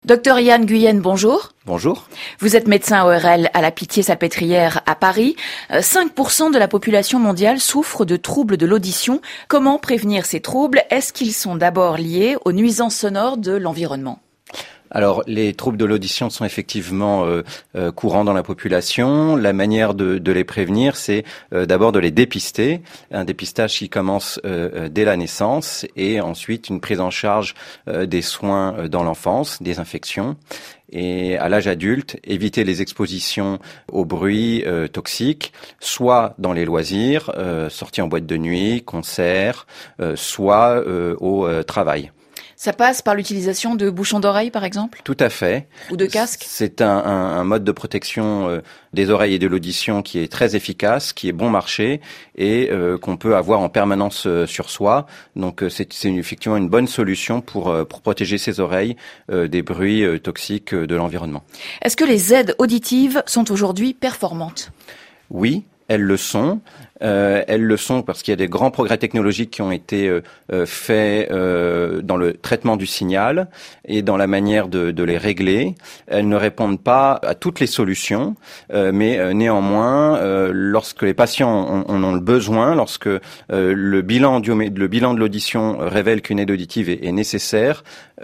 Docteur Yann Guyenne, bonjour. Bonjour. Vous êtes médecin ORL à la Pitié-Salpêtrière à Paris. 5% de la population mondiale souffre de troubles de l'audition. Comment prévenir ces troubles? Est-ce qu'ils sont d'abord liés aux nuisances sonores de l'environnement? Alors, les troubles de l'audition sont effectivement courants dans la population. La manière de les prévenir, c'est d'abord de les dépister. Un dépistage qui commence dès la naissance et ensuite une prise en charge des soins dans l'enfance, des infections. Et à l'âge adulte, éviter les expositions aux bruits toxiques, soit dans les loisirs, sorties en boîte de nuit, concerts, soit au travail. Ça passe par l'utilisation de bouchons d'oreilles, par exemple? Tout à fait. Ou de casques? C'est un mode de protection des oreilles et de l'audition qui est très efficace, qui est bon marché et qu'on peut avoir en permanence sur soi. Donc c'est effectivement une bonne solution pour protéger ses oreilles des bruits toxiques de l'environnement. Est-ce que les aides auditives sont aujourd'hui performantes? Oui. Elles le sont. Elles le sont parce qu'il y a des grands progrès technologiques qui ont été faits dans le traitement du signal et dans la manière de les régler. Elles ne répondent pas à toutes les solutions, mais néanmoins, lorsque les patients en ont le besoin, lorsque le bilan de l'audition révèle qu'une aide auditive est nécessaire,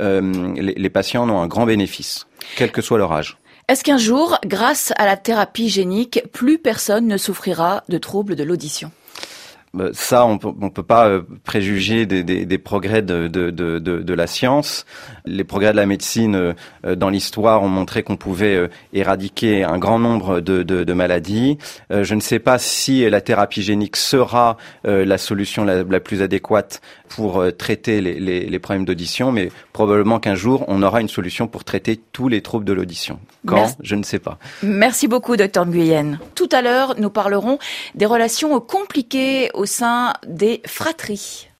les patients en ont un grand bénéfice, quel que soit leur âge. Est-ce qu'un jour, grâce à la thérapie génique, plus personne ne souffrira de troubles de l'audition? Ça, on peut pas préjuger des progrès de la science. Les progrès de la médecine dans l'histoire ont montré qu'on pouvait éradiquer un grand nombre de maladies. Je ne sais pas si la thérapie génique sera la solution la plus adéquate pour traiter les problèmes d'audition, mais probablement qu'un jour, on aura une solution pour traiter tous les troubles de l'audition. Quand? Merci. Je ne sais pas. Merci beaucoup, Dr Guyenne. Tout à l'heure, nous parlerons des relations compliquées au sein des fratries.